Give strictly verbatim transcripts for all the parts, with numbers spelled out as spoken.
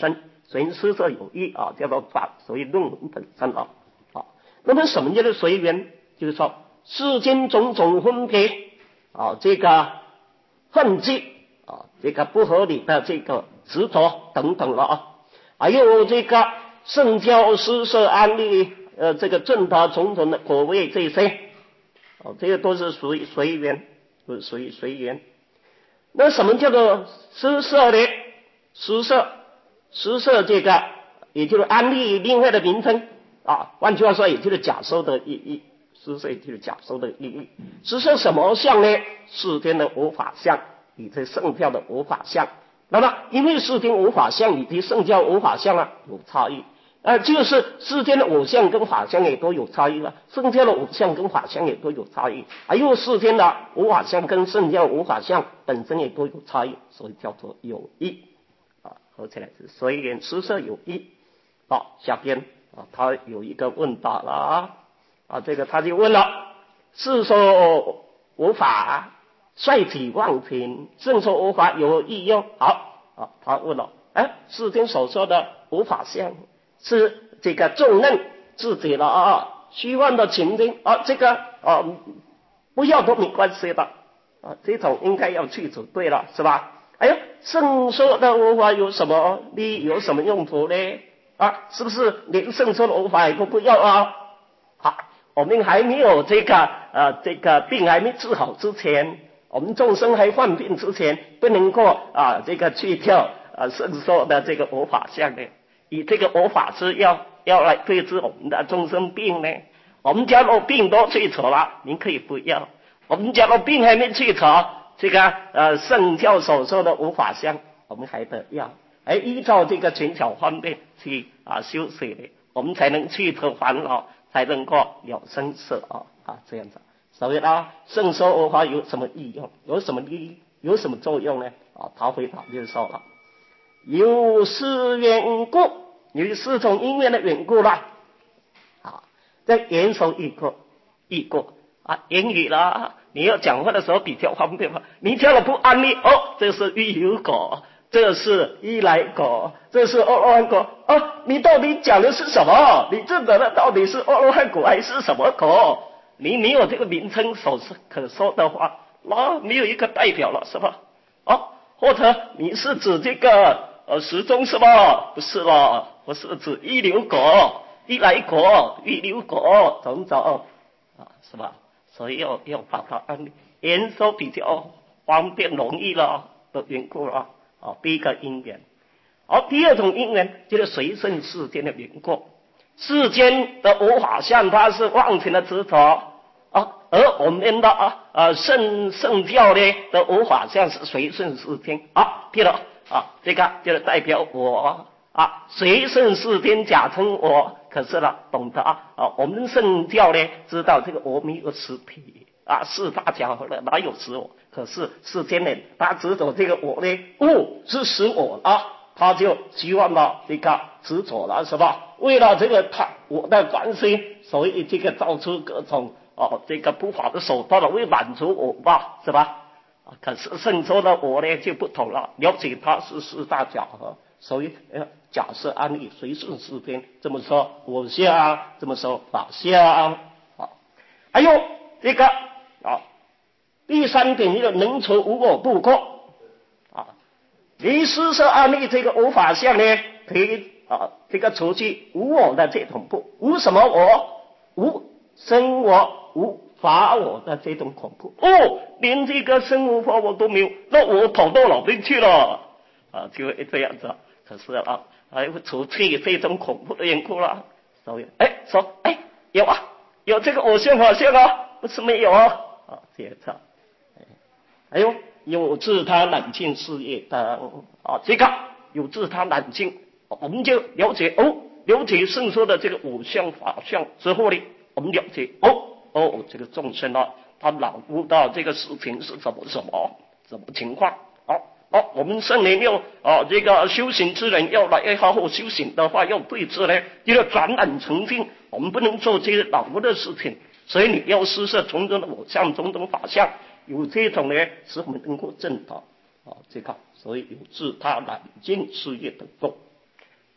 身，随施设有益啊，叫做法，所以论文本身啊。啊，那么什么叫做随缘？就是说世间种种分别啊，这个痕迹啊，这个不合理的这个执着等等了啊，还有这个圣教施设安利呃这个正达种种的果位这些，哦，这个都是属于随缘，都是属于随缘。那什么叫做施设呢？施设，施设这个也就是安利另外的名称啊，换句话说，也就是假收的意义。施设也就是假收的意义。施设什么相呢？世间的无法相以及圣教的无法相。那么，因为世间无法相以及圣教无法相啊，有差异。呃，就是世间的偶像跟法相也都有差异了，圣教的偶像跟法相也都有差异，还有世间的无法相跟圣教无法相本身也都有差异，所以叫做有异啊，合起来是随缘施设有异。好，下边啊，他有一个问答了啊，啊，这个他就问了：世说无法，率体忘情，圣说无法有异用。好啊，他问了：哎，世间所说的无法相是这个重任自己了啊，虚幻的情境啊，这个啊不要都没关系的啊，这种应该要去除，对了，是吧？哎呀，圣说的无法有什么利益，有什么用途呢？啊，是不是连圣说的无法也都不要啊？好，我们还没有这个呃这个病还没治好之前，我们众生还患病之前，不能够啊这个去掉啊圣说的这个无法相的。以这个无法师要要来对治我们的众生病呢？我们假如病都去除了，您可以不要；我们假如病还没去除，这个呃圣教所说的无法相，我们还得要，而依照这个权巧方便去啊修学的，我们才能去除烦恼，才能够了生死啊啊这样子。所以呢，圣说无法有什么意用？有什么利益？有什么作用呢？啊，他回答就说了。有是缘故，有四种因缘的缘故啦。啊，在言说易过，易过啊，言语啦，你要讲话的时候比较方便嘛。你讲了不安利，哦，这是欲有果，这是依来果，这是阿罗汉果啊，你到底讲的是什么？你证得的到底是阿罗汉果还是什么果？你没有这个名称所可说的话，那没有一个代表了，是吧？啊，或者你是指这个呃，时钟是吧？不是了，我是指一流果、一来果、预流果种种啊，是吧？所以要要把它按言说比较方便容易了的缘故了啊。第一个因缘，好，第二种因缘就是随顺世间的缘故。世间的无法相，它是妄情的执着啊，而我们的啊啊圣圣教呢的无法相是随顺世间啊，对了。啊，这个就是代表我啊，随顺世间假称我，可是呢，懂得啊，啊我们圣教呢，知道这个我没有实体啊，四大假合了，哪有实我？可是世间人他执着这个我呢，物是实我啊，他就希望呢这个执着了，是吧？为了这个他我的关系，所以这个造出各种哦这个不法的手段了，为满足我吧，是吧？可是圣说的我呢就不同了，了解它是四大假合，所以呃假设安利随顺世间，这么说我相，这么说法相，好，还有这个啊，第三点一个能除无我不过啊，你施设安利这个无法相呢，可以啊这个除去无我的这种不无什么我，无生我，无罚我的这种恐怖哦，连这个生无法我都没有，那我跑到哪边去了啊？就会这样子。可是啊，还会除去这种恐怖的缘故了。所以，哎，说，哎，有啊，有这个偶像法相啊，不是没有啊。啊，这样子。还有有自他冷静事业的啊，这个有自他冷静，我们就了解哦，了解圣说的这个偶像法相之后呢，我们了解哦。哦，这个众生啊，他脑悟到这个事情是怎么什么什么情况？哦哦，我们圣人要啊，这个修行之人要来好好修行的话，要对治呢，要转染成净，我们不能做这些脑悟的事情，所以你要施设种种的偶像、种种法相，有这种呢，使我们能够证道啊，这个，所以有自他冷静事业等动。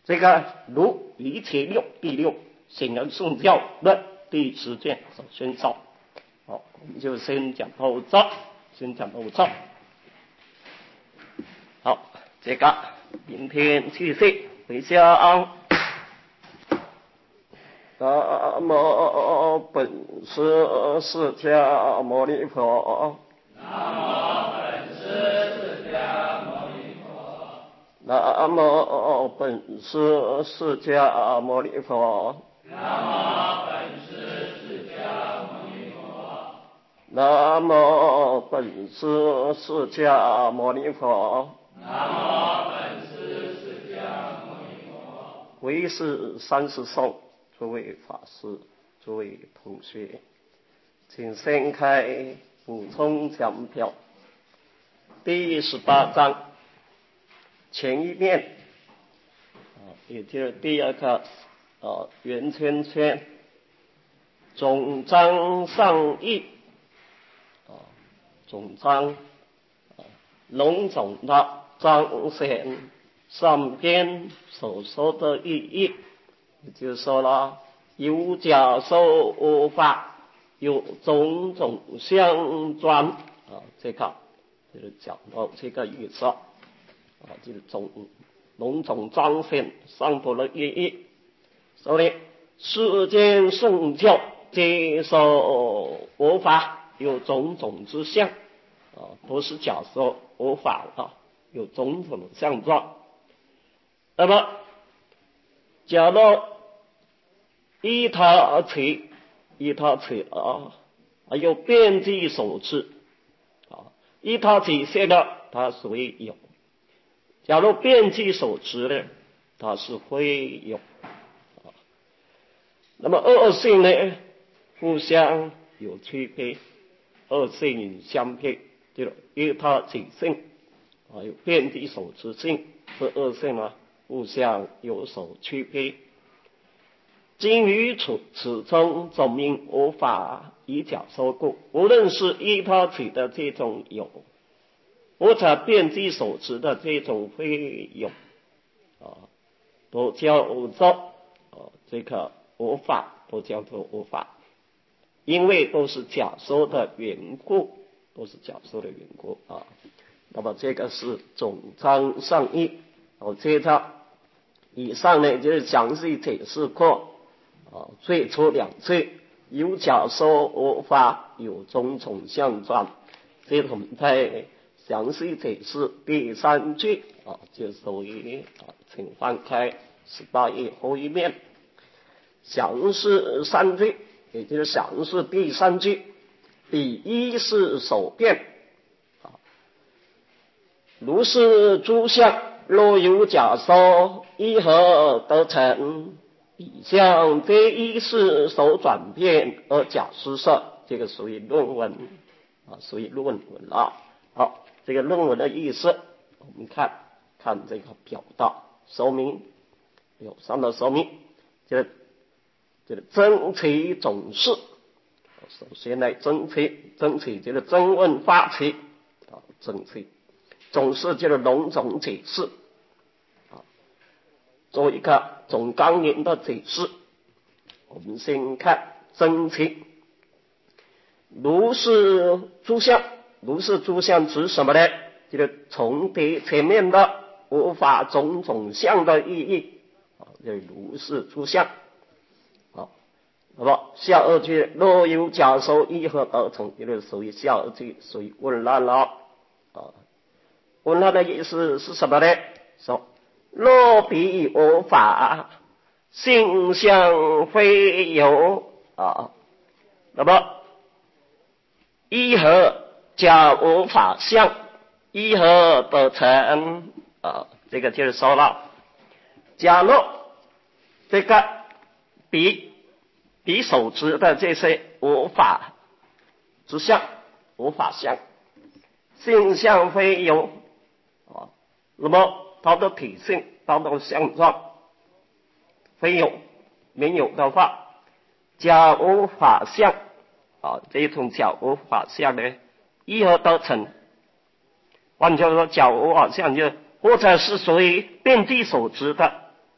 这个如一切六第六显而圣教论第十卷所宣召。好，我们就先讲到这，先讲到这。好，这个明天继续回向。南无本师释迦牟尼佛。南无本师释迦牟尼佛。南无本师释迦牟尼佛。南无本师释迦牟尼佛。南无本师释迦牟尼佛。南无本师释迦牟尼佛。唯是三十颂。诸位法师，诸位同学，请掀开补充讲表第十八章前一面，啊，也就是第二个啊圆圈圈总章上义，啊，总章啊笼统的彰显上边所说的意义。也就是说了，有假说法，有种种相转啊，这个就是讲到这个意思啊，就是总笼统彰显上头的意义。所以世间圣教接受佛法有种种之相啊，不是假说佛法啊，有种种的相状。那么假如依他而起，依他起啊，还有遍计所知啊，依他起现的，它属于有；假如遍计所知呢，它是非有啊。那么二性呢，互相有区别，二性相配，就是依他起性啊，有遍计所知性，这二性呢，互相有所区别。今于此此中证明无法以假说故，无论是依他起的这种有，或者遍计所知的这种非有啊，都叫做啊这个无法，都叫做无法，因为都是假说的缘故，都是假说的缘故啊。那么这个是总章上义。好，接着以上呢就是详细解释过。啊，最初两句有假说无法，有种种相转。这我们再详细解释第三句啊，就属于啊，请翻开十八页后一面，详释三句，也就是详释第三句。第一是首辩啊，如是诸相，若有假说，依何得成？以向这一事所转变而假施设，这个属于论文啊，属于论文了。好，这个论文的意思，我们看看这个表达说明，有三的说明，就是这个争取总是，首先来争取，争取这个争问发起啊，争取总是就是笼统解释。做一个总纲领的解释，我们先看真情。如是诸相，如是诸相指什么呢？就是重叠前面的无法种种相的意义啊，就是如是诸相。好，那么下二句若有假说，依何而成？也就是属于下二句，属于问难了啊。问难的意思是什么呢？说若彼无法，性相非有啊，那么依何假无法相？依何得成啊？这个就是说了，假如这个彼彼所知的这些无法之相，无法相，性相非有啊，那么它的体性、它的相状非有没有的话，假无法相啊，这种假无法相呢，依何得成？换句话说，假无法相就或者是属于遍计所知的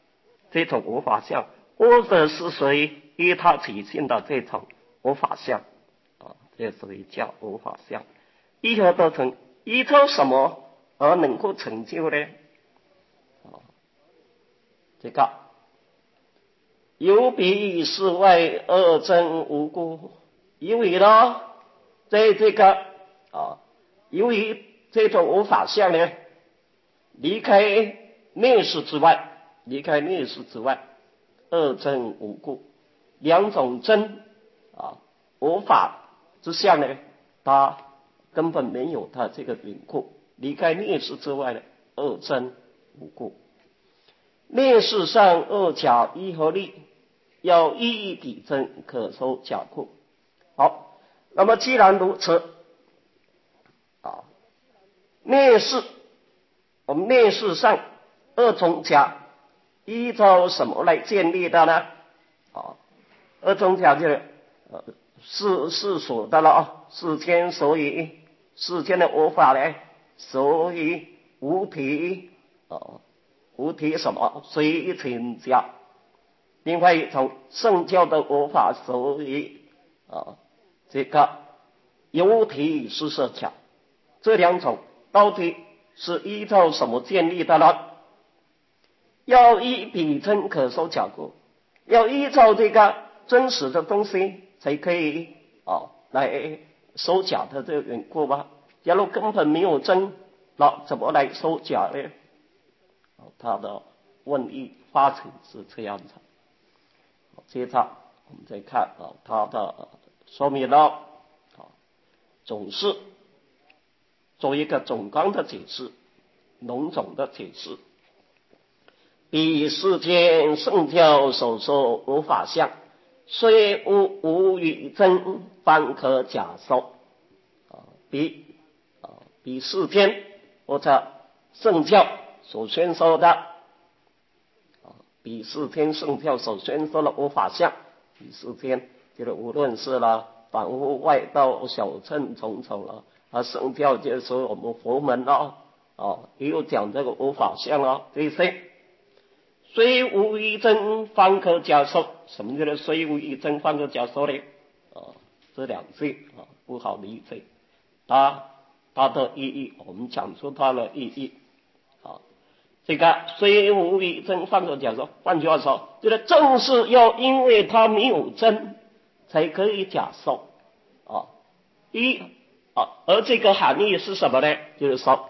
这种无法相，或者是属于依他起性的这种无法相啊，这属于叫无法相。依何得成？依照什么而能够成就呢？啊，这个有彼世外二真无故，因为呢，在这个啊，由于这种无法相呢，离开内视之外，离开内视之外，二真无故，两种真啊无法之相呢，它根本没有它这个领悟，离开内视之外的二真无故。内视上二假一合力，要一比真，可收假故。好，那么既然如此啊，内视我们内视上二种假依照什么来建立的呢？啊，二种假就是呃世世所的了啊，世间所以世间的无法呢，所以无体啊。无体什么随情假，另外一种圣教的无法，所以啊这个有体是设假，这两种到底是依照什么建立的呢？要依比真可收假故，要依照这个真实的东西才可以啊来收假的这个缘故吧。假如根本没有真，那怎么来收假呢？他的问意发展是这样子。接着我们再看啊，他的说明了啊，总是做一个总纲的解释，笼总的解释。彼世间圣教所说无法相，虽无无与真，方可假受。啊，彼啊彼世间或者圣教所宣说的，啊，彼世间圣教所宣说的无法相，彼世间就是无论是了反悟外道小乘种种了，啊，圣教就是说我们佛门了，啊，也有讲这个无法相了，这些虽无一真，方可假受。什么叫做虽无一真，方可假受呢？啊，这两句啊不好理解，它它的意义，我们讲出它的意义。啊，这个虽无一真，方可假受。换句话说，就是正是要因为它没有真，才可以假受。啊，一啊，而这个含义是什么呢？就是说，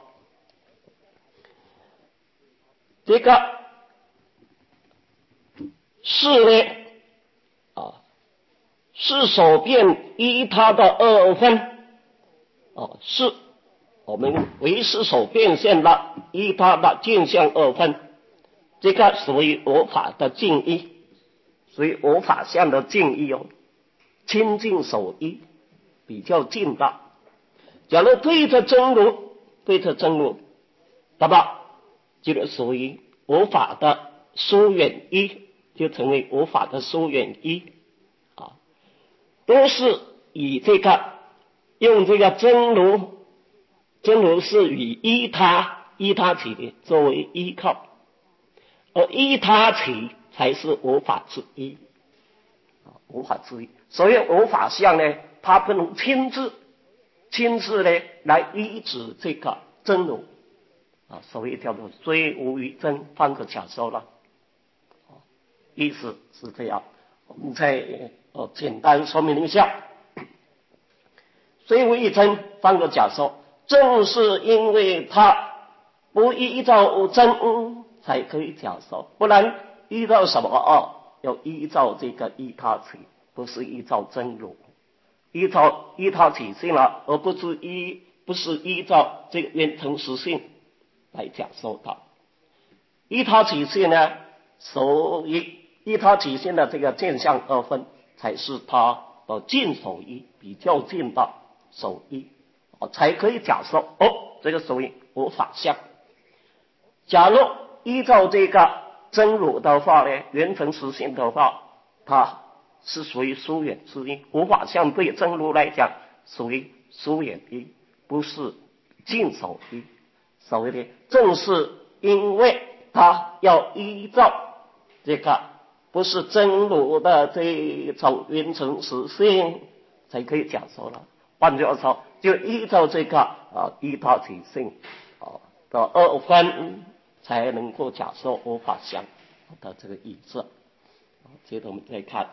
这个是呢，啊，是所变依他的二分，啊，是我们为是所变现的依他的镜像二分，这个属于我法的净义，属于我法相的净义哦，清净守一，比较近的。假如对着真如，对着真如，那么就是属于我法的疏远一，就成为我法的疏远一啊，都是以这个用这个真如，真如是以依他依他起的作为依靠，而依他起才是我法之一啊，我法之一。所以我法相呢，它不能亲自亲自呢来依止这个真如啊，所以叫做虽无一真，方可假受了。意思是这样，我们再呃简单说明一下。虽无一真，方可假受，正是因为它不依照真，才可以假受，不然依照什么啊？要依照这个依他起，不是依照真如，依照依他起性了，而不是依不是依照这个缘成实性来假受它。依他起性呢，所以依他起性的这个见相二分，才是他的近守一，比较近的守一，才可以假设哦，这个属于无法相。假如依照这个真如的话呢，缘成实性的话，它是属于疏远之一，无法相对真如来讲属于疏远一，不是近守一。所谓的正是因为它要依照这个不是真如的这种云层实性才可以假说了。换句话说，就依照这个啊依他起性啊的二分才能够假说无法相的这个意思。接着我们再看，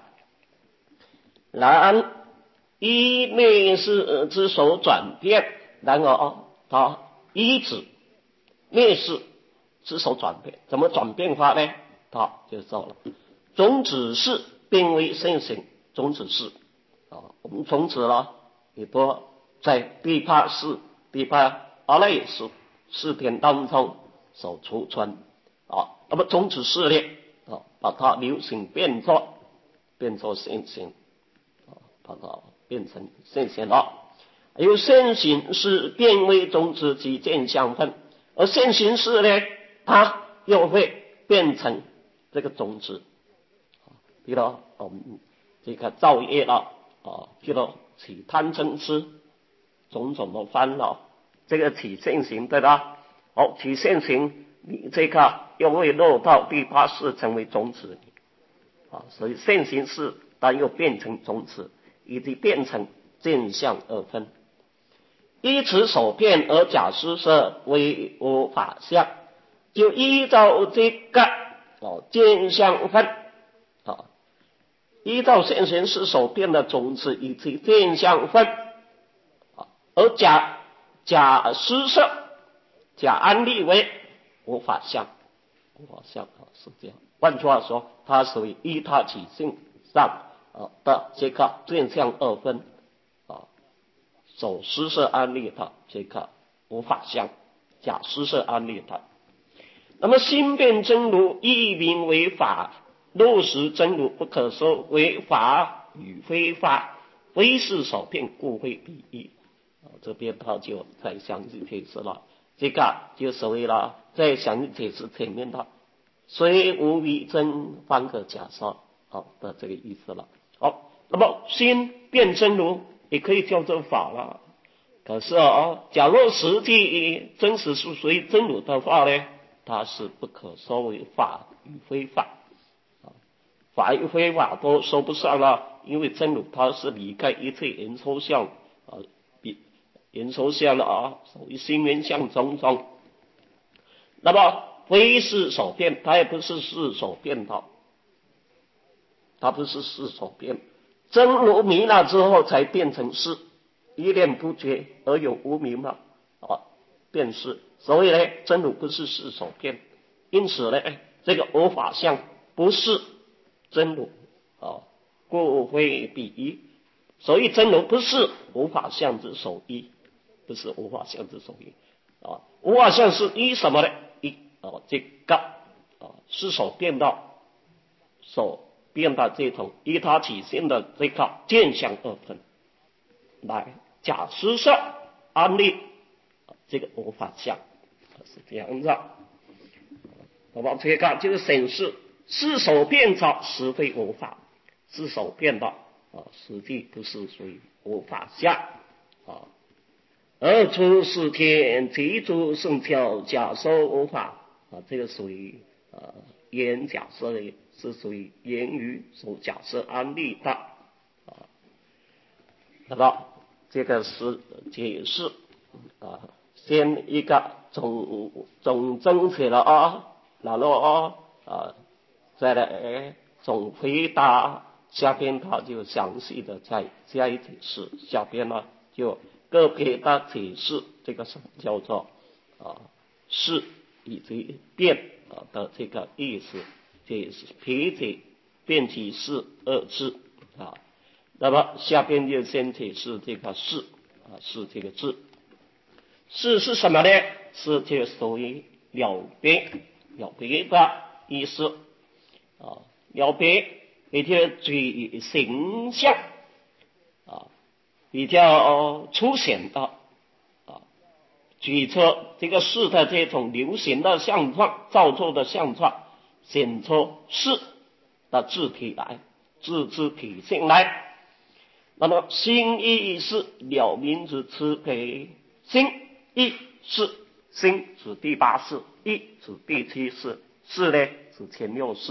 然依灭世之手转变，然而他依止灭世之手转变，怎么转变法呢？他就说了，种子是变为现行，种子是啊，我们种子了也不在第八世、第八阿赖耶四篇当中所储存啊，那么种子是呢啊，把它流行变作变作现行啊，把它变成现行了。由现行是变为种子及见相分，而现行是呢，它又会变成这个种子。比如我们这个造业了啊，比如起贪嗔痴种种的烦恼，这个起现行对吧？好，起现行，你这个又会落到第八世成为种子啊，所以现行是它又变成种子，以及变成见相二分。依此所变而假施设为无法相，就依照这个哦见相分啊，依照现行是所变的种子以及见相分啊，而假假施设假安立为无法相，无法相啊是这样。换句话说，它属于依他起性上啊的这个见相二分啊。所施设安立的这个无法相，假施设安立的。那么心变真如亦名为法，落实真如不可说为法与非法，非是所变，故会比喻。啊，这边他就再详细解释了，这个就所谓了，再详细解释前面的虽无为真方可假说好的这个意思了。好，那么心变真如也可以叫做法了。可是啊，假若实际真实是属于真如的话呢，它是不可说为法与非法。法与非法都说不上了，因为真如它是离开一切言说相啊，言说相的啊，属于心缘相种种。那么非是所变，它也不是是所变的，它不是是所变。真如迷了之后才变成是，一念不觉而有无明了啊，便是。所以呢，真如不是是所变，因此呢，这个无法相不是真如啊，故非比喻。所以真如不是无法相之所依，不是无法相之所依啊。无法相是依什么呢？依啊这个啊是所变到所变到这种依他起性的这个见相二分来假施设安立这个无法相，是这样子。那么这个就是显示是所变者实非无法，是所变的啊，实际不是属于无法相啊。而出是天即诸圣教假说无法啊，这个属于呃言假设的，是属于言语所假设安立的啊。那么这个是解释啊，先一个总总整起了啊，然后啊啊再来总回答，下边他就详细的再加以解释，下边呢就个别的解释这个什么叫做啊是以及变啊的这个意思，解释撇解变其是二字啊。那么下边就先解释这个是啊是这个字，是是什么呢？是就属于了别了别的意思啊，了别比较具形象啊，比较粗显的啊，举出这个事的这种流行的相状，造作的相状，显出事的字体来，字之体性来。那么心意是了明之慈悲，心意是心指第八世，意指第七世，世呢指前六世，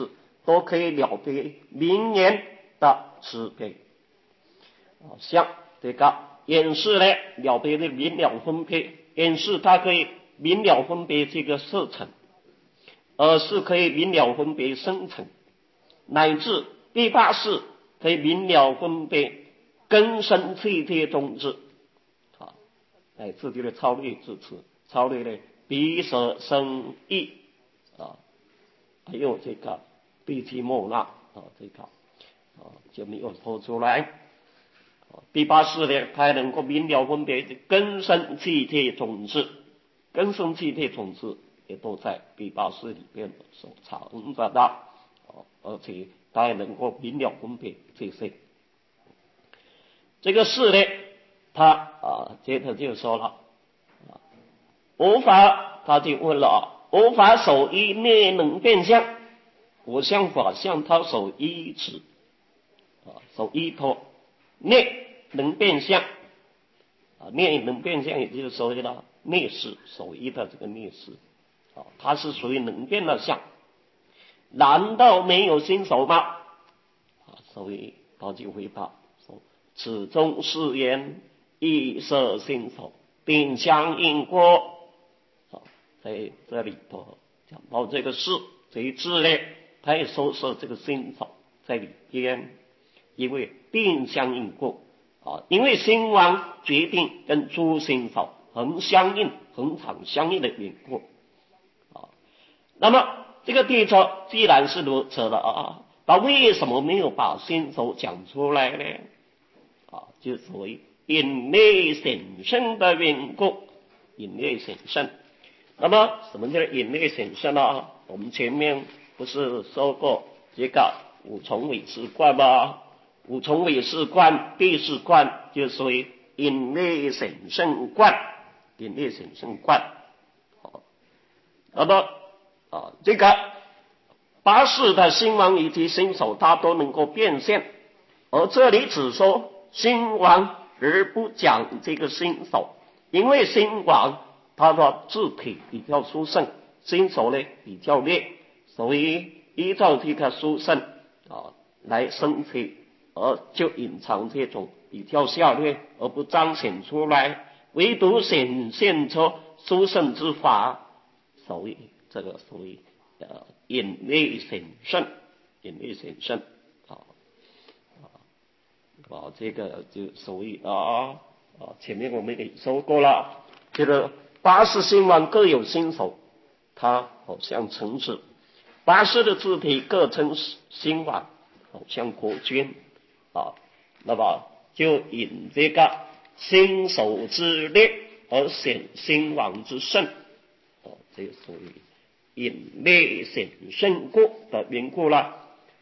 都可以了别名言的词别。啊，像这个演示呢，了别的明了分别，演示它可以明了分别这个色层，而是可以明了分别生成，乃至第八式可以明了分别根生气体种子。啊，乃至这个超略之词，超略的鼻舌身意啊，还有这个鼻涕莫那啊，这个啊就没有说出来。第八式呢，它能够明了分别根生气体种子，根生气体种子也都在第八式里边所藏着的，而且它也能够明了分别这些。这个式呢，他啊接着就说了，啊，无法，他就问了啊，无法守一灭能变相，我相法相他守一指，啊，守一托灭能变相，啊，灭能变相也就是所谓的灭识，守一的这个灭识，啊，它是属于能变的相，难道没有心手吗？啊，所以他就回答说，此中是言意色心手并相应过。在这里头讲到这个事，这一字呢，他也说是这个心手在里边，因为并相应过啊，因为心王决定跟诸心手恒相应、恒常相应的缘故啊。那么这个地方既然是如此了啊，那为什么没有把心手讲出来呢？啊，就所谓隐昧显圣的缘故，隐昧显圣。那么什么叫隐昧显圣呢？我们前面不是说过这个五重委识观吗？五重委识观、第四观就属于隐昧显圣观，隐昧显圣观。那么啊，这个八识的心王以及心手，它都能够变现，而这里只说心王而不讲这个心手，因为心王它的字体比较殊胜，心手呢比较劣，所以依照这个殊胜啊来生起，而就隐藏这种比较下劣，而不彰显出来，唯独显现出殊胜之法，所以这个属于呃隐昧显圣，隐昧显圣啊啊，这个就属于啊啊，前面我们也说过了，这个八识心王各有心手，它好像层次，八识的字体各称心王，好像国君啊，那么就引这个心手之劣而显心王之胜，哦，这属于隐昧显圣过的缘故了。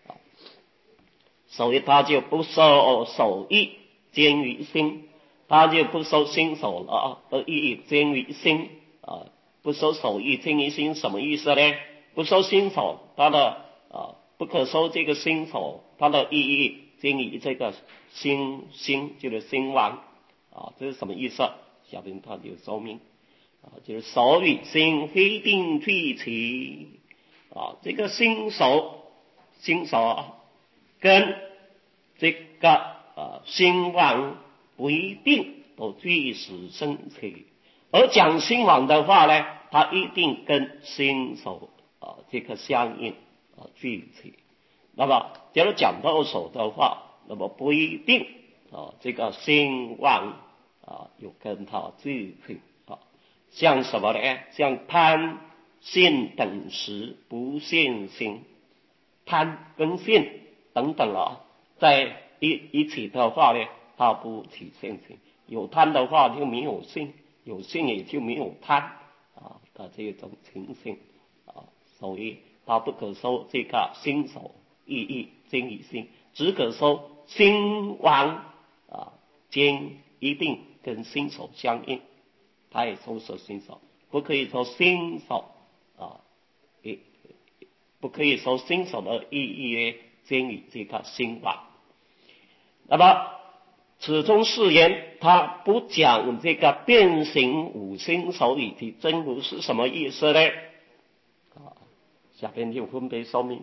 所以他就不受手意兼于心，他就不受心手了啊，而意兼于心啊，不受手意兼于心什么意思呢？不受心手，他的啊不可受这个心手，他的意义兼于这个心心就是心王啊，这是什么意思？下边他就说明啊，就是手与心非定退齐啊，这个心手心手啊。跟这个呃心王不一定都俱时生起，而讲心王的话呢，它一定跟心手啊、呃、这个相应啊俱起。那么假如讲到手的话，那么不一定啊这个心王啊有跟它俱起啊，像什么呢？像贪、信等时不现心，贪跟信等等啊，在一一起的话呢，它不起现行。有贪的话就没有信，有信也就没有贪啊的这种情形啊，所以它不可说这个心手意义兼于心，只可说心王啊兼一定跟心手相应，它也说是心手，不可以说心手啊，也不可以说心手的意义呢兼于这个心王。那么此中是言，他不讲这个变形五心手以及真如是什么意思呢？啊，下边就分别说明。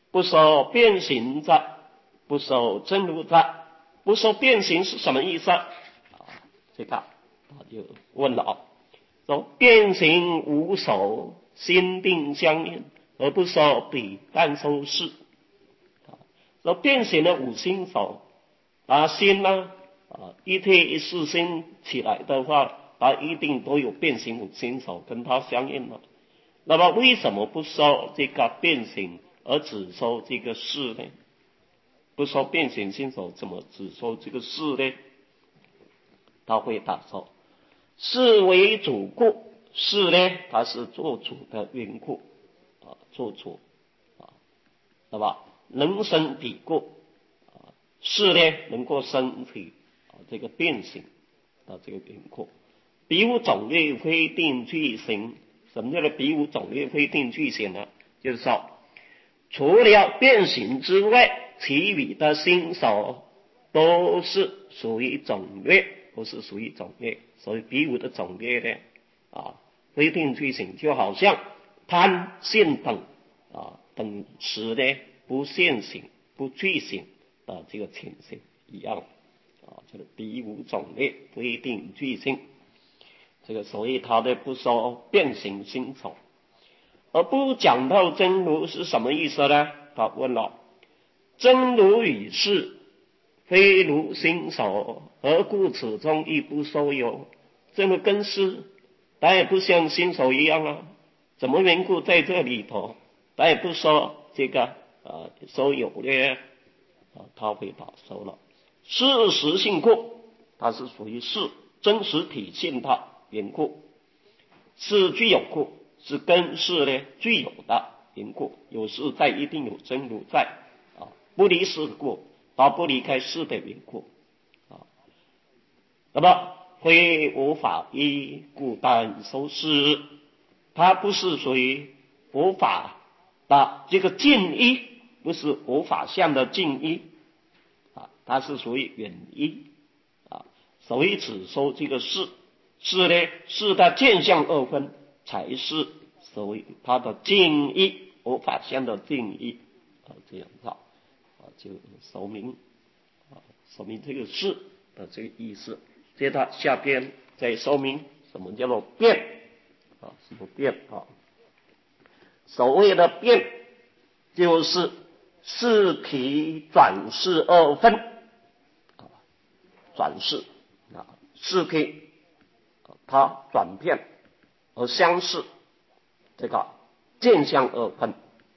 不受变形者，不受真如者。不受变形是什么意思？啊，这个他就问了啊，说变形无受，心定相应，而不受彼但受事。说变形的五心手啊，心呢啊，一贴一世心起来的话，它一定都有变形五心手跟它相应了。那么为什么不受这个变形，而只受这个事呢？不受变形心手，怎么只受这个事呢？他会答说：事为主故，事呢，它是做主的缘故啊，做主啊，对吧？能生彼故啊，事呢能够生起啊这个变形啊这个缘故。彼无种类非定具形，什么叫做彼无种类非定具形呢？就是说，除了变形之外，其余的心手都是属于种类，不是属于种类。所以彼无的种类呢，啊，非定具形，就好像贪、信等啊等时呢不现行、不具形的这个情形一样啊，就是彼无种类非定具形。这个所以他的不受变形心手，而不讲到真如是什么意思呢？他问了。真如与事，非如心手，何故此中亦不受有？真如跟事，它也不像心手一样啊，怎么缘故在这里头，它也不说这个呃受有呢？啊，他回答说了，事实性故，它是属于事真实体性的缘故，是具有故，是跟事呢具有的缘故，有事在一定有真如在。不离事故，它不离开事的缘故啊。那么非无法依故但受事，它不是属于无法的这个尽依，不是无法相的尽依啊，它是属于远依啊。所以只说这个事，事呢事的见相二分才是所谓它的尽依，无法相的尽依啊，这样子。就说明啊，说明这个事的这个意思。接着下边再说明什么叫做变啊，什么变啊？所谓的变，就是事体转世二分啊，转世啊，事体它转变而相似，这个见相二分。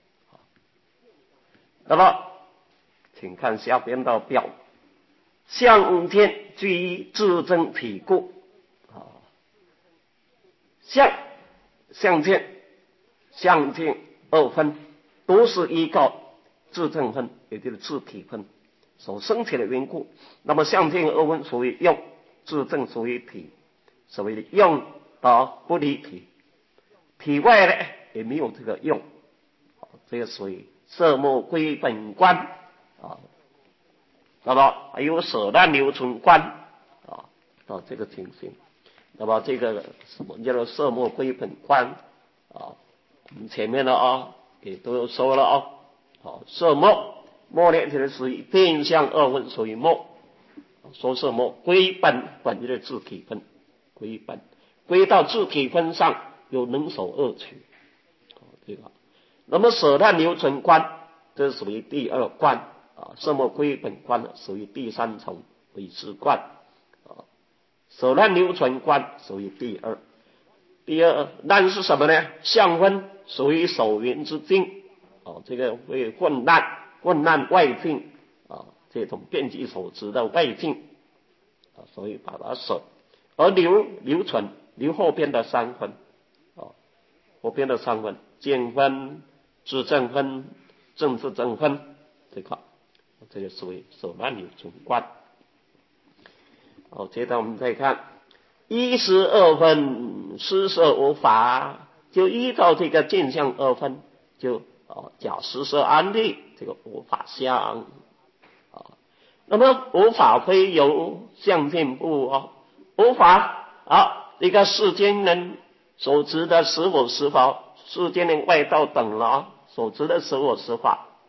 那么请看下边的表，相见居自证体故啊，相相见相见二分都是依靠自证分，也就是自体分所生起的缘故。那么相见二分属于用，自证属于体，所谓的用的不离体，体外呢也没有这个用，这个属于色莫归本观啊，那么还有舍难留存观啊，到这个情形。那么这个什么叫做色莫归本观啊？我们前面的啊也都有说了啊，好，色莫莫呢就是属于变相二分，属于莫，说色莫归本，本就是自体分，归本归到自体分上有能守二取，这个。那么舍难留存观，这是属于第二观啊，色莫归本观属于第三重唯识观啊，舍难留存观属于第二。第二难是什么呢？相分属于手缘之境啊，这个会混乱混乱外境啊，这种遍计所知的外境啊，所以把它舍。而留留存留后边的三分啊，后边的三分见分、自证分、正自证分，这个这个属于舍难留存观。好，接着我们再看一十二分施舍无法，就依照这个见相二分，就啊假施舍安立这个无法相啊。那么无法非由相见故啊，无法啊这个世间人所知的实我实法，世间人外道等了啊所知的实我实法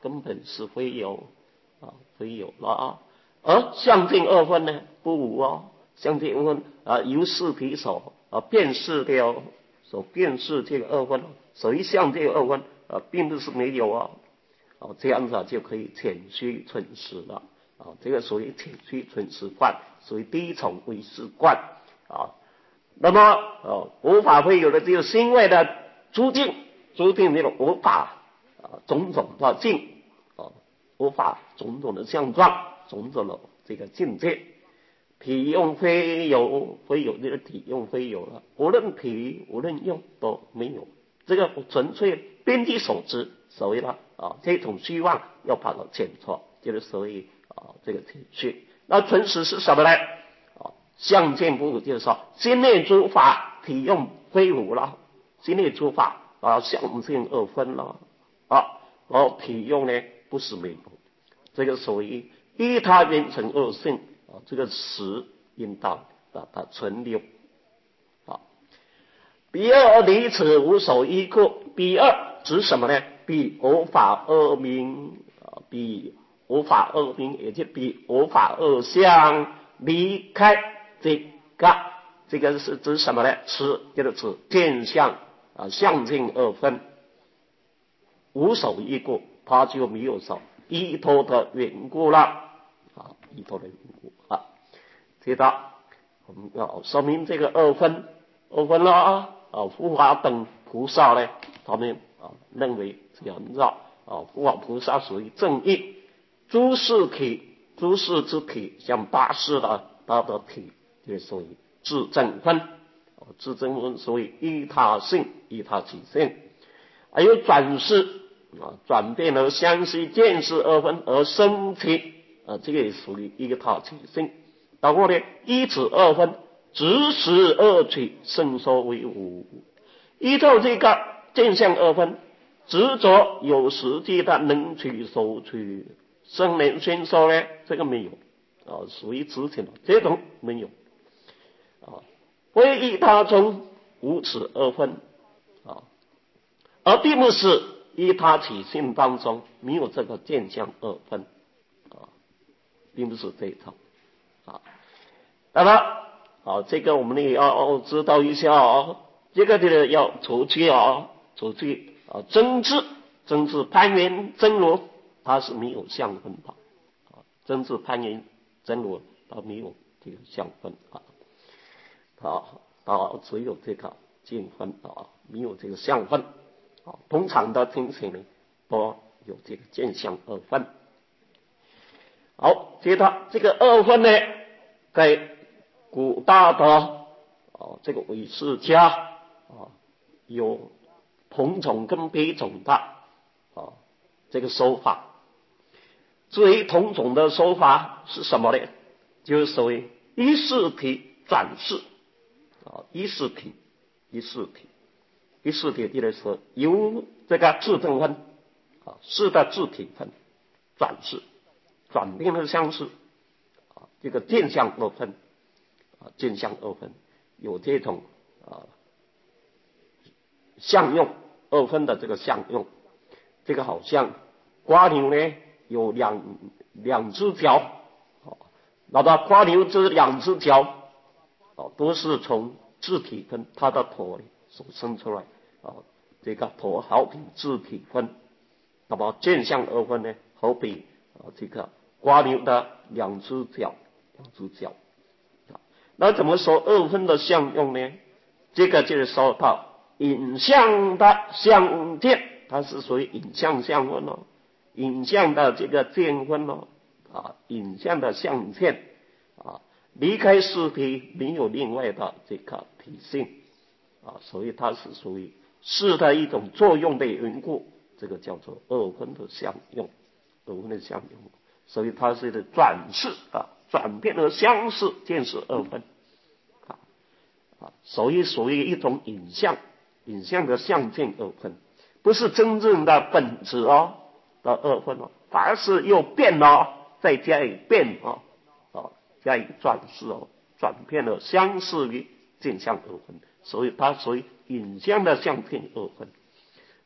根本是非有啊，非有了啊。而相近二分呢，不无哦，相近二分啊，由是彼所啊辨识的哦，所辨识这个二分，所以相这个二分啊，并不是没有啊，哦，这样子啊就可以潜虚存实了啊，这个属于潜虚存实观，属于第一重唯识观啊。那么哦，无法非有的只有心外的诸境，诸境这个无法啊，种种的境啊，无法种种的相状。种种的这个境界，体用非有，非有这个体用非有了，无论体无论用都没有，这个纯粹边际所知，所谓的啊这种虚妄要把它检错，就是所谓啊这个体虚。那纯实是什么呢？啊相见不就是说心内诸法体用非无了，心内诸法啊相见二分了啊，然后体用呢不是没有，这个所谓依他缘成二性啊，这个实应当把它存留啊。彼二离此无所依故，彼二指什么呢？彼无法二名啊，彼无法二名，也就彼无法二相离开这个，这个是指什么呢？是就是指见相啊，相境二分，无所依故，它就没有所依托的缘故了。啊，依托的缘故啊，知道我们要说明这个二分，二分了啊，啊，护法等菩萨呢，他们啊认为这样子啊，护法菩萨属于正义，诸事体，诸事之体，像大事的他的体，就属于自证分，自证分所谓依他性，依他起性，还有转世啊，转变而相续见识二分而生起。啊，这个也属于一个套起性。然后呢，依此二分，执实二取，胜说为无。依照这个见相二分，执着有实际的能取所取，生能宣说呢，这个没有啊，属于执行的这种没有啊。非依他中无此二分啊，而并不是依他起性当中没有这个见相二分。并不是这一套啊。那么啊，这个我们也要知道一下啊，这个的要除去啊，除去啊争执，争执攀缘争罗，它是没有相分的啊，争执攀缘争罗它没有这个相分啊，啊啊只有这个见分啊，没有这个相分啊。通常的情形呢，都有这个见相二分。好，接着这个二分呢，在古大的啊这个唯识家啊有同种跟别种的啊这个说法。至于同种的说法是什么呢？就是所谓依识体转识啊，依识体，依识体，依识体就是说由这个自证分啊识的自体分转识。转变的相似啊，这个见相二分啊，见相二分有这种啊相用二分的这个相用，这个好像瓜牛呢有两两只脚，那么瓜牛这两只脚啊都是从自体分它的头所生出来啊，这个头好比自体分，那么见相二分呢，好比啊这个瓜牛的两只脚，两只脚，那怎么说二分的相用呢？这个就是说到影像的相见，它是属于影像相分哦，影像的这个见分哦，啊，影像的相见啊，离开实体没有另外的这个体性啊，所以它是属于是的一种作用的缘故，这个叫做二分的相用，二分的相用。所以它是一个转世啊，转变而相似，见识二分啊啊，所以属于一种影像，影像的相见二分，不是真正的本质哦的二分哦，反而是又变了，再加以变啊啊，加以转世哦，转变了相似于见相二分，所以它属于影像的相见二分。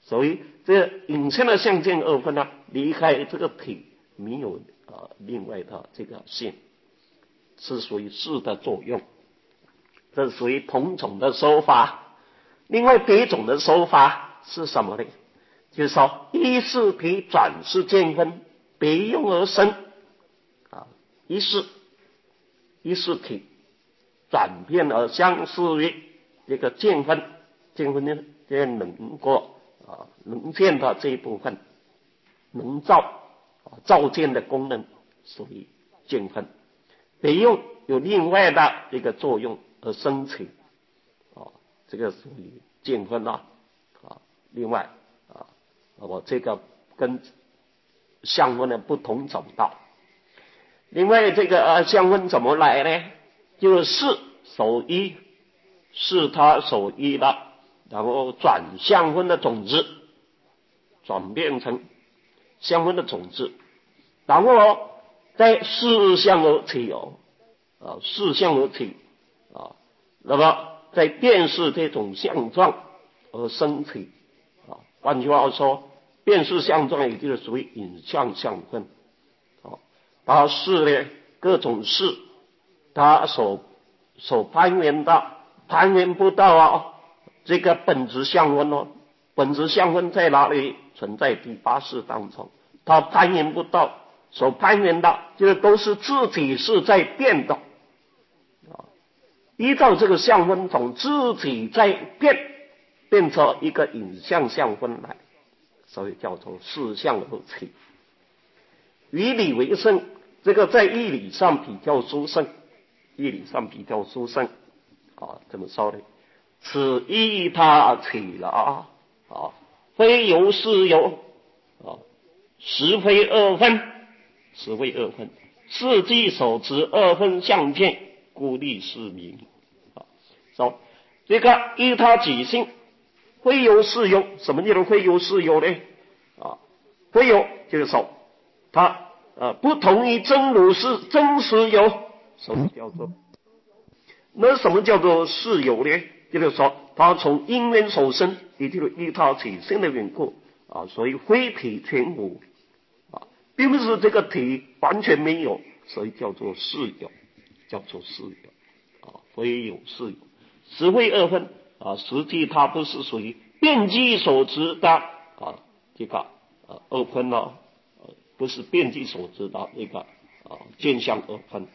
所以这影像的相见二分呢，离开这个体没有啊另外的这个性，是属于视的作用，这属于同种的说法。另外别种的说法是什么呢？就是说一是体转世见分，别用而生啊，一是一是体转变而相似于这个见分，见分呢就能够啊能见的这一部分，能照啊照见的功能属于见分，别用有另外的一个作用而生起啊，这个属于见分啊啊。另外啊，我这个跟相分的不同种道。另外这个呃相分怎么来呢？就是守一，是他守一的，然后转相分的种子，转变成相分的种子，然后在四相而起哦，啊四相而起啊，那么在辨识这种相状而生起啊。换句话说，辨识相状也就是属于影像相分。啊，它是呢各种事，它所所攀缘的攀缘不到啊这个本质相分哦，本质相分在哪里？存在第八识当中，它攀缘不到，所攀缘的就是都是自己是在变的啊，依照这个相分种自己在变，变成一个影像相分来，所以叫做四相而起。以理为胜，这个在义理上比较殊胜，义理上比较殊胜啊，怎么说呢？此依他起了啊，啊，非有是有啊，实非二分，实非二分，是即手持二分相见，故立是名啊。说这个依他起性，非有是有，什么叫做非有是有呢？啊，非有就是说他呃不同于真如是真实有，什么叫做？那什么叫做是有呢？就是说，它从因缘所生，也就是依他起性的缘故啊，所以非体全无啊，并不是这个体完全没有，所以叫做是有，叫做是有啊，非有是有，实非二分啊，实际它不是属于遍计所知的啊这个啊二分呢、啊，不是遍计所知的这个啊见相二分。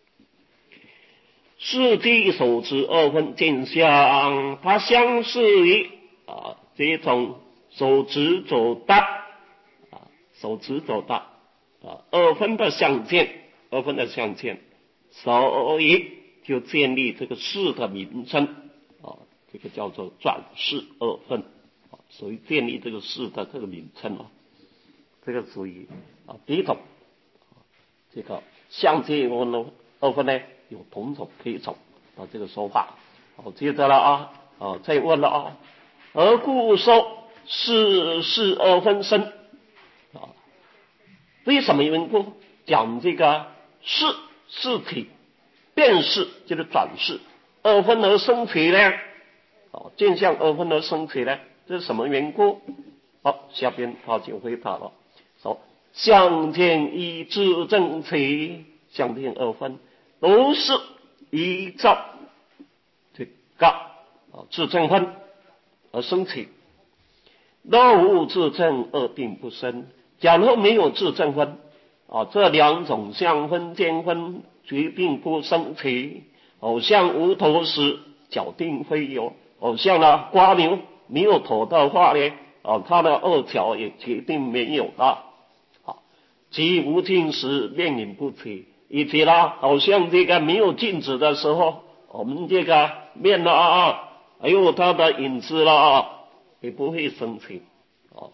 是地所知二分见相，它相似于啊这种所执着的啊所执着的啊二分的相见，二分的相见，所以就建立这个事的名称啊，这个叫做转世二分啊，所以建立这个事的这个名称啊，这个属于啊第一种，这个相见二分二分呢有同种可以种啊这个说法。好，接着了啊，啊再问了啊，而故说是是二分生啊？为什么缘故讲这个是是体辨识就是转世二分而生起呢？啊，见相二分而生起呢？这是什么缘故？好，下边他就回答了，说相见一自证起，相见二分都是依照这个啊自证分而生起，若无自证二并不生。假如没有自证分啊，这两种相分见分绝并不生起。好像无头时，脚定非有；好像呢瓜牛没有头的话呢，啊，它的二条也决定没有了。啊，即无镜时，面影不起。以及呢，好像这个没有镜子的时候，我们这个面了啊，还有它的影子了啊，也不会生起。哦，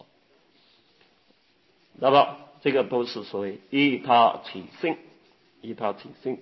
那么这个都是属于依他起性，依他起性。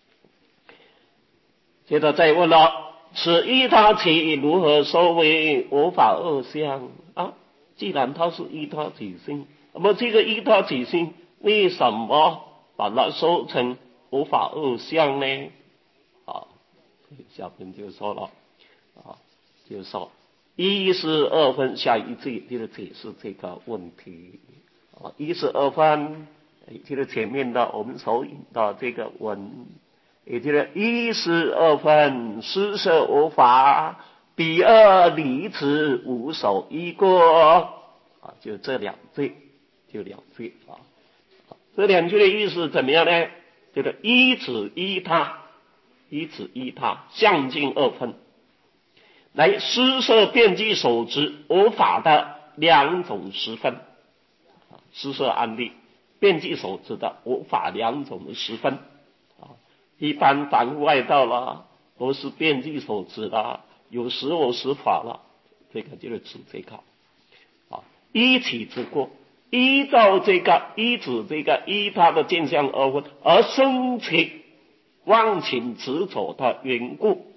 接着再问了，此依他起如何说为无法二相啊？既然它是依他起性，那么这个依他起性为什么把它说成无法二相呢？啊，下边就说了啊，就说一十二分下一句就是解释这个问题啊，一十二分就是前面的我们所引的这个文，也就是一十二分施舍无法，彼二离子无所依过啊，就这两句，就两句啊。这两句的意思怎么样呢？就是一指一他，一指一他，相近二分，来施舍遍计所知无法的两种十分，施舍案例，遍计所知的无法两种的十分啊。一般凡外道啦，都是遍计所知啦，有实无实法了，这个就是指这个啊，一起之过。依照这个依指这个依他的见相二分而生起妄情执着的缘故，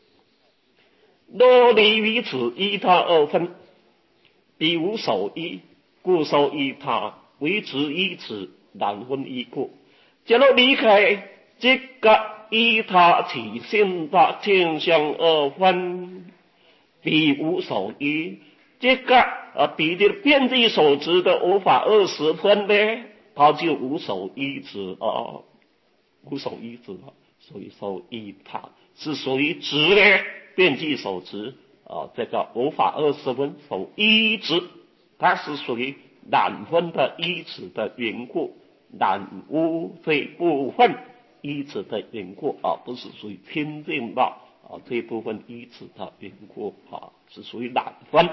若离于此依他二分，彼无所依，故受依他，为执依此，难分依故。假如离开这个依他起现的见相二分，彼无所依，这个呃，比的遍计所知的无法二十分呢，他就无所依止啊，无所依止啊，所以说依他是属于执呢，遍计所知啊，这个无法二十分所依止，它是属于难分的依止的缘故，难无这部分依止的缘故啊，不是属于天定的啊，这部分依止的缘故啊，是属于难分。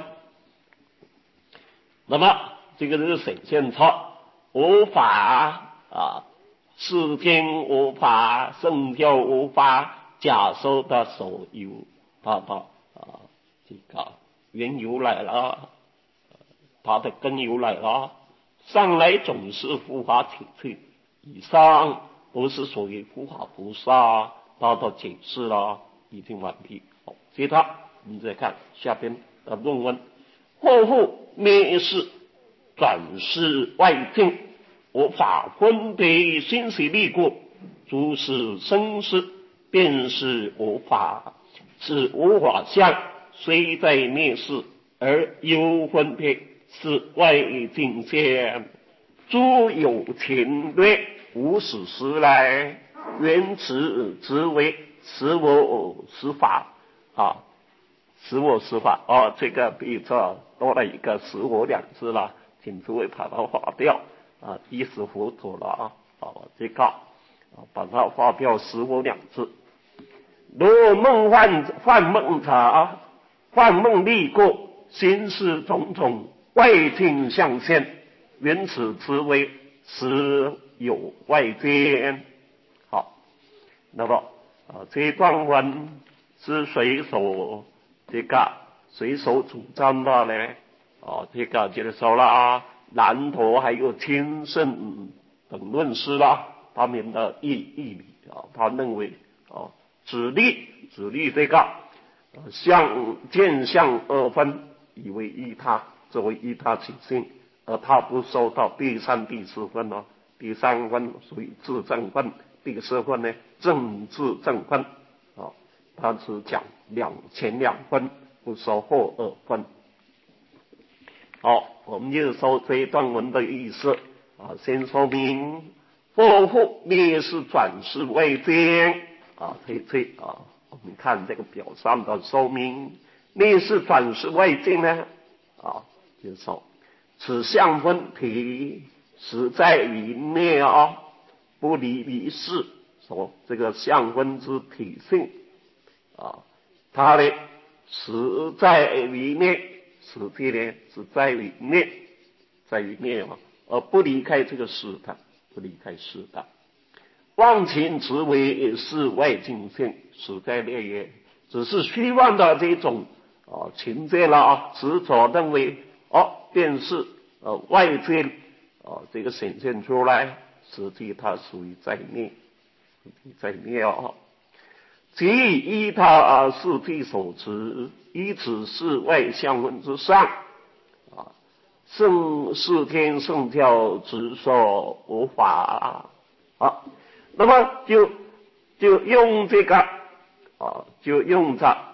那么这个就是显现出无法啊，世间无法，圣教无法，假说的所有，它的啊这个缘由来了，它的根由来了，上来总是护法体会，以上都是属于护法菩萨，他的解释了已经完毕。好，接着我们再看下边的论文。或复灭世转世外境，无法分别心识力故，诸事生事便是无法，是无法相，虽在灭世而有分别，是外境见。诸有情略，无始时来，原此之为实我实法啊。实我实法哦，这个比这多了一个实我两字了，请诸位把它划掉啊，一时糊涂了啊，好，这个啊，把它划掉实我两字。如梦幻幻梦者，幻梦力过，心事种种，外境象现，原此之为实有外见。好，那么啊，这一段文是谁所这个谁所主张的呢？哦，这个就是说了啊，南陀还有天圣等论师啦，他们的义义理啊，他认为啊，指力指力这个相见相二分，以为依他，作为依他起性，而他不受到第三、第四分呢、哦，第三分属于自证分，第四分呢正自证分啊。哦，他是讲两前两分，不说后二分。好，我们就说这一段文的意思啊，先说明或复灭世转世外境啊，这这啊，我们看这个表上的说明，灭世转世外境呢啊，就是说此相分体实在于灭啊，不离于世，说这个相分之体性啊，它呢实在于灭，实际呢是在于灭，在于灭啊，而不离开这个世的，不离开世的。妄情执为是外境性，实在灭也，只是虚妄的这种啊情见了啊，执着认为哦，便是呃外界啊这个显现出来，实际它属于在灭，在灭啊。即依他世谛所持，依此世外相分之上啊，圣世天圣教之说无法啊，那么就就用这个啊，就用着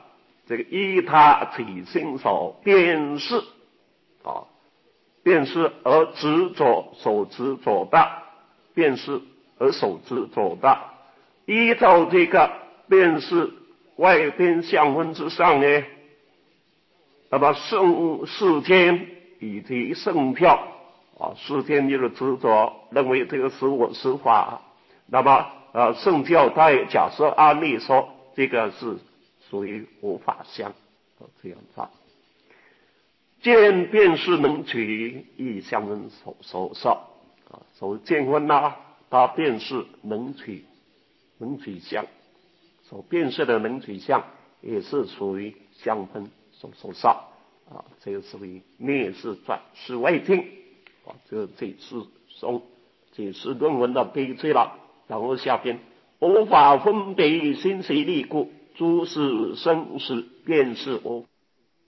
这个依他起心所辨识啊，辨识而执着所执着的，辨识而所执着的，依照这个辨识外边相分之上呢，那么圣世间以及圣教啊，世间就是执着认为这个是我是法，那么呃圣教在假设案例说这个是属于无法相，这样子。见便是能取亦相分所所受啊，所见分呐，它便是能取能取相，所辨识的能取相也是属于相分所受受啊，这个属于灭世转世外境啊，这个这是从解释论文的悲催了。然后下边无法分别心随力故，诸事生死便是无。